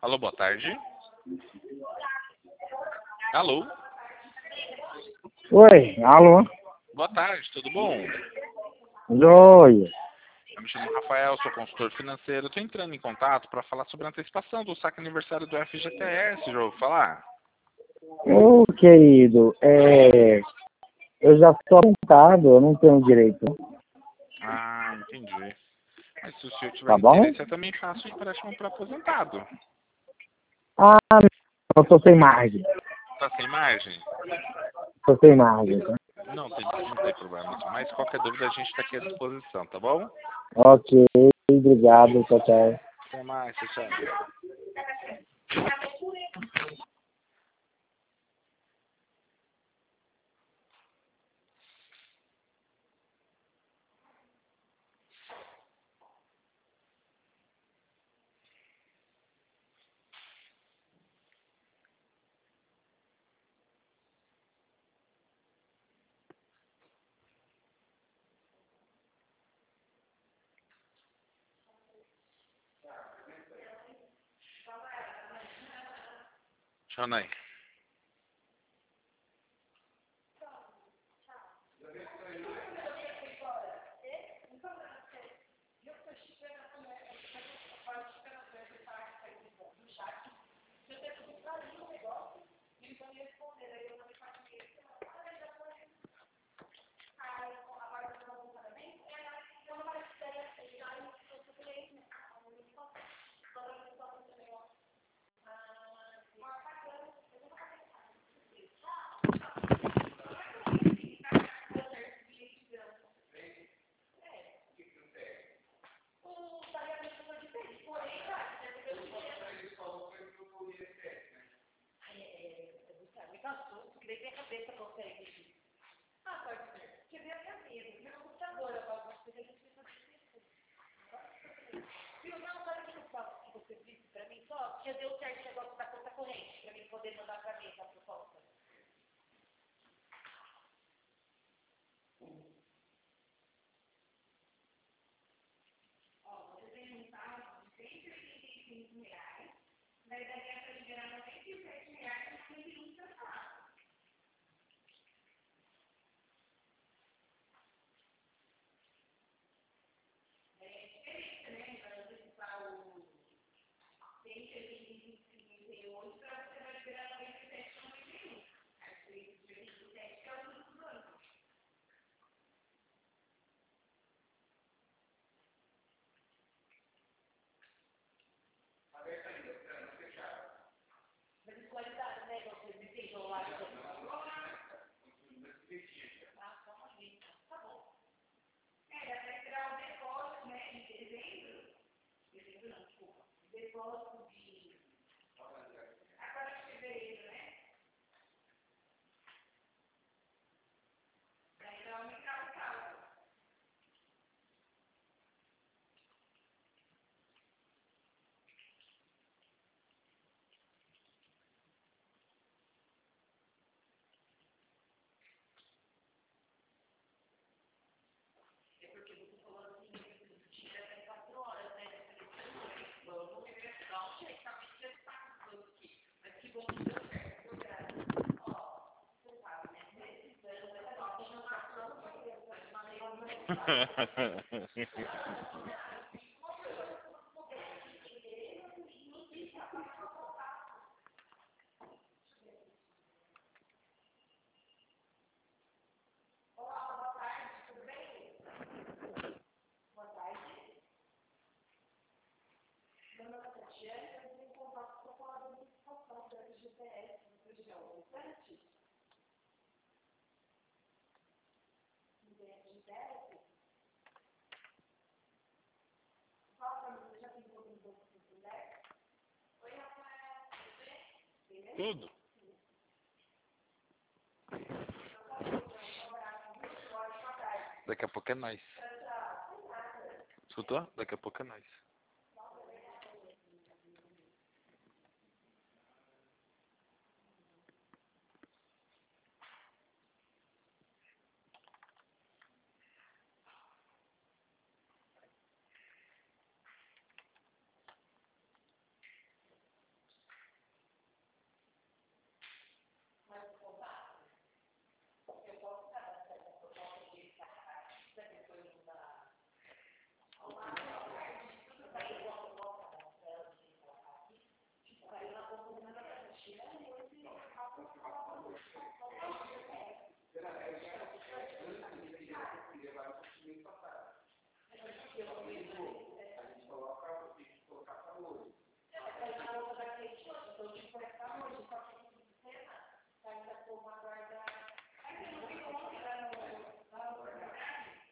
Alô, boa tarde. Alô, Oi, alô? boa tarde, tudo bom? Joia. Eu me chamo Rafael, sou consultor financeiro. Estou entrando em contato para falar sobre a antecipação do saque aniversário do FGTS, já ouviu falar? Ô, querido, eu já estou apontado, eu não tenho direito, Ah, entendi. Mas se o senhor tiver tá bom? interesse, eu também faço empréstimo para aposentado. Ah, eu tô sem margem, Tá sem margem? tô sem margem, tá? Não tem problema. Mas qualquer dúvida a gente está aqui à disposição, tá bom? Ok, obrigado, tchau, tchau. Até mais, tchau. Tchau, Nai. Tudo. Daqui a pouco é nós. Escutou? Daqui a pouco é nós.